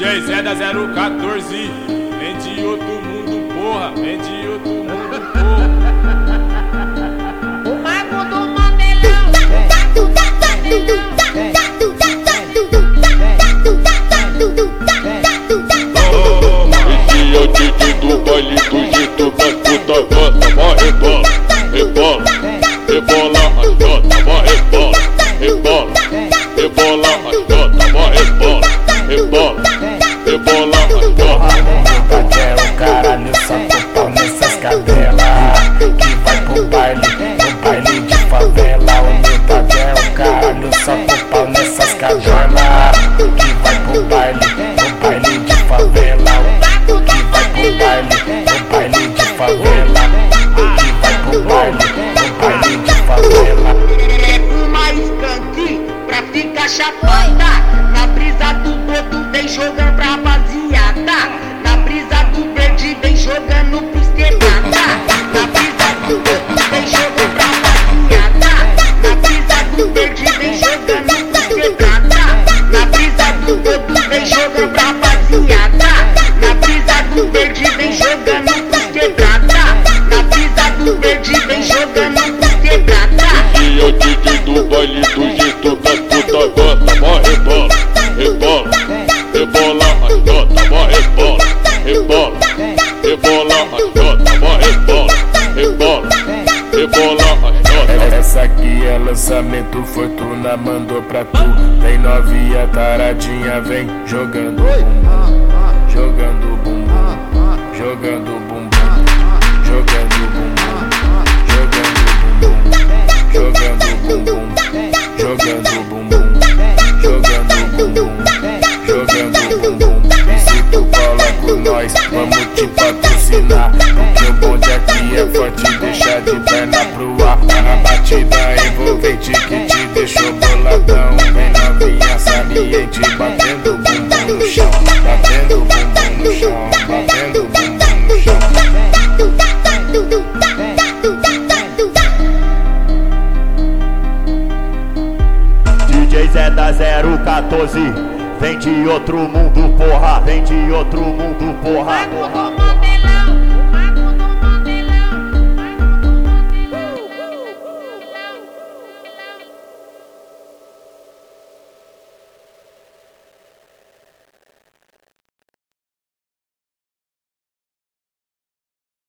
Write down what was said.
DJ Zé da 014, vem de outro mundo, porra, vem de outro mundo, porra. O mago do Mandelão. Esse é o DJ do baile do jeito da puta gota, vai rebola, rebola, rebola a jota, vai rebola, rebola, rebola a jota, vai rebola, rebola, rebola a jota. Eu quero o caralho, só tô pau nessas cadelas que vai pro baile de favela. O meu tag é o caralho, só tô pau nessas cadelas que vai pro baile de favela. Que vai pro baile de favela. Que vai pro baile de favela. É uma skunk pra ficar chapada. Na brisa do boto vem jogando pra rapaziada. Na brisa do verde vem jogando pros quebrada. Na brisa do boto vem jogando pra rapaziada. Na brisa do verde vem jogando pros quebrada. Na brisa do boto vem jogando pra rapaziada. Na brisa do verde vem jogando pros quebrada. Na brisa do verde vem jogando pros quebrada. Esse é o DJ do baile do jeito da puta gota, vai rebola, rebola, rebola a jota, vai rebola, rebola, rebola a jota, vai rebola, rebola, rebola a jota. Essa aqui é lançamento, Fortuna mandou pra tu. Tem novinha taradinha, vem jogando bumbum, jogando bumbum, jogando bumbum, jogando bumbum, jogando bumbum, jogando bumbum, jogando bumbum, jogando bumbum. E se tu cola com nós, vamos te patrocinar, porque o bonde aqui é forte, deixa de perna pro ar. A batida envolvente que te deixou boladão. Vem novinha saliente, batendo bumbum no chão, batendo bumbum no chão, batendo bumbum no chão. DJ Zé da 014, vem de outro mundo, porra, vem de outro mundo, porra, porra.